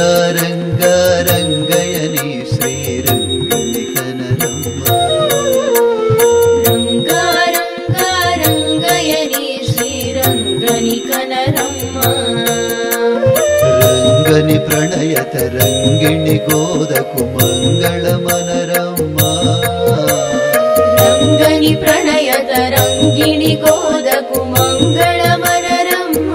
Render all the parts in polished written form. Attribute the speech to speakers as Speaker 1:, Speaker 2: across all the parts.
Speaker 1: రంగ రంగయని శ్రీరంగని కనరమ్మ
Speaker 2: రంగ రంగ రంగయని శ్రీరంగని కనరమ్మ
Speaker 1: రంగని ప్రణయత రంగిణి గోదకు మంగళమనరమ్మ
Speaker 2: రంగని ప్రణయత రంగిణి గోదకు మంగళమనరమ్మ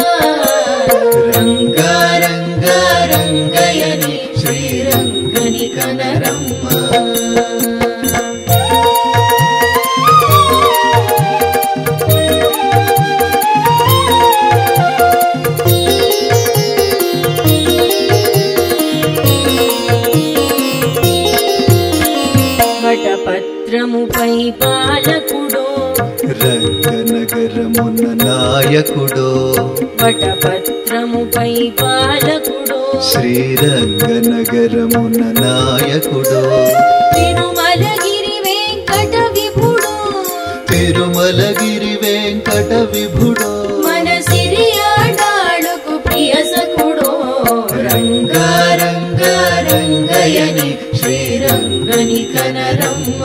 Speaker 2: రంగ రంగ రంగయని శ్రీరంగని కనరమ్మ వటపత్రముపై పాలకుడో
Speaker 1: రంగనగరమున నాయకుడో
Speaker 2: వటపత్రముపై పాలకుడో
Speaker 1: శ్రీరంగనగరమున నాయకుడో
Speaker 2: తిరుమలగిరి వెంకట విభుడో
Speaker 1: తిరుమలగిరి వెంకట విభుడో
Speaker 2: మన సిరియాడాడుకు ప్రియ సఖుడో రంగ రంగ రంగయని శ్రీరంగని కనరమ్మ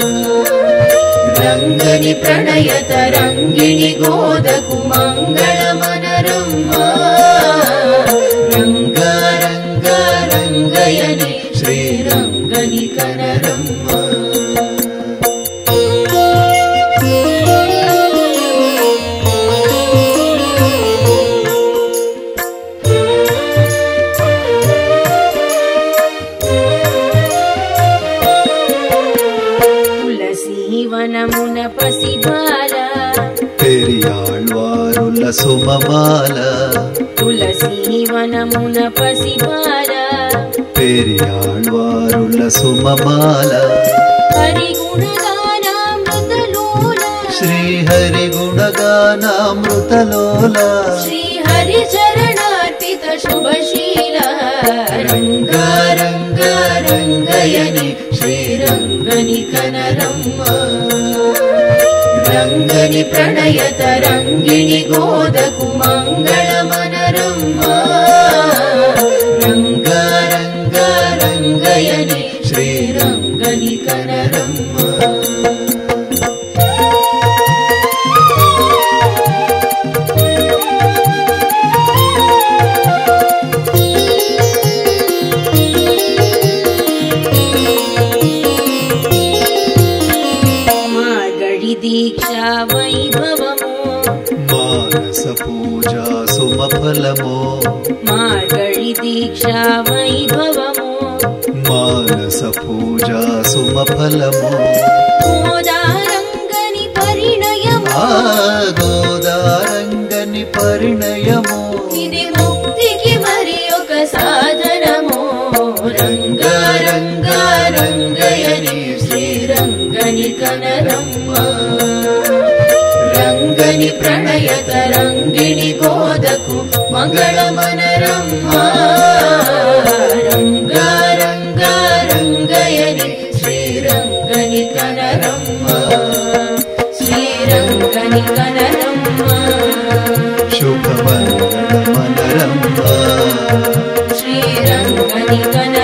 Speaker 2: రంగని ప్రణయత రంగిణి గోదకు మంగళమనరమ్మ రంగ రంగ రంగయని శ్రీరంగని కనరమ్మ వనమున పసిబాల
Speaker 1: పెరియాళ్వారుల సుమమాల
Speaker 2: తులసి వనమున పసిబాల
Speaker 1: పెరియాళ్వారుల సుమమాల
Speaker 2: హరిగుణగానామృతలోల
Speaker 1: శ్రీహరి గుణగానామృతలోల
Speaker 2: శ్రీహరి చరణార్పిత శుభశీల రంగ రంగ రంగయని శ్రీరంగని కనరమ్మ రంగని ప్రణయత రంగిణి గోదకు మంగళమనరమ్మ రంగ రంగ రంగయని శ్రీరంగని కనరమ్మ దీక్షా వైభవమో
Speaker 1: మానస పూజా సుమఫలమో
Speaker 2: మార్గళి దీక్షా వైభవమో
Speaker 1: మానస పూజా సుమఫలమో
Speaker 2: గోదారంగని పరిణయమో
Speaker 1: గోదారంగని పరిణయమో
Speaker 2: ఇది ముక్తికి మరి ఒక సాధనమో రంగ రంగ రంగయని శ్రీరంగని కనరమ్మ రంగని ప్రణయత రంగిణి గోదకు మంగళమనరమ్మ రంగ రంగ రంగయని శ్రీరంగని కనరమ్మ శ్రీరంగని కనరమ్మ
Speaker 1: శుభమంగళమనరమ్మ
Speaker 2: శ్రీరంగని కనరమ్మ